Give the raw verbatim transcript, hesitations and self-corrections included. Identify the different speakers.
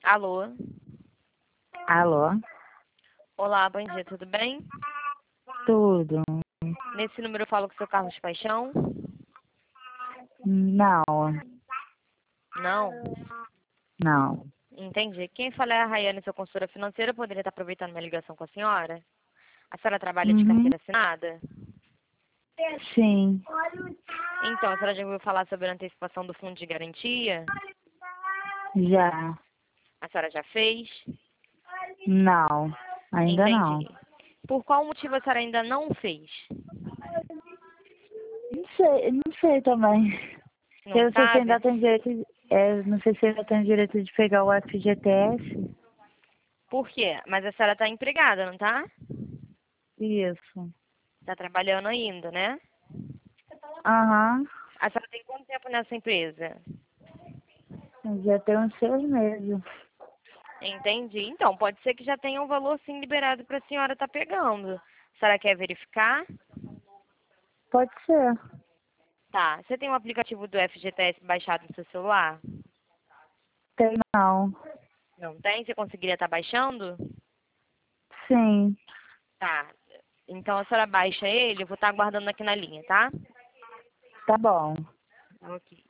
Speaker 1: Alô?
Speaker 2: Alô?
Speaker 1: Olá, bom dia, tudo bem?
Speaker 2: Tudo?
Speaker 1: Nesse número eu falo com o seu Carlos Paixão?
Speaker 2: Não,
Speaker 1: Não?
Speaker 2: não.
Speaker 1: Entendi. Quem fala é a Rayane, sua consultora financeira. Eu poderia estar aproveitando minha ligação com a senhora? A senhora trabalha de
Speaker 2: Uhum.
Speaker 1: carteira assinada?
Speaker 2: Sim,
Speaker 1: Então, a senhora já ouviu falar sobre a antecipação do fundo de garantia?
Speaker 2: já.
Speaker 1: A senhora já fez?
Speaker 2: Não, ainda não.
Speaker 1: Entendi. Por qual motivo a senhora ainda não fez?
Speaker 2: Não sei, não sei também. Eu
Speaker 1: Não
Speaker 2: não sei se
Speaker 1: sabe?
Speaker 2: ainda tem direito, de- é, não sei se ainda tem direito de pegar o F G T S.
Speaker 1: Por quê? Mas a senhora está empregada, não tá?
Speaker 2: Isso.
Speaker 1: Está trabalhando ainda, né?
Speaker 2: Aham,
Speaker 1: A senhora tem quanto tempo nessa empresa?
Speaker 2: já tem uns seis meses.
Speaker 1: Entendi. Então, pode ser que já tenha um valor sim liberado para a senhora estar pegando. A senhora quer verificar?
Speaker 2: Pode ser.
Speaker 1: Tá. Você tem o aplicativo do F G T S baixado no seu celular?
Speaker 2: Tem não.
Speaker 1: Não tem? Você conseguiria estar baixando?
Speaker 2: Sim,
Speaker 1: Tá. Então a senhora baixa ele, eu vou estar aguardando aqui na linha, tá?
Speaker 2: tá bom.
Speaker 1: Ok.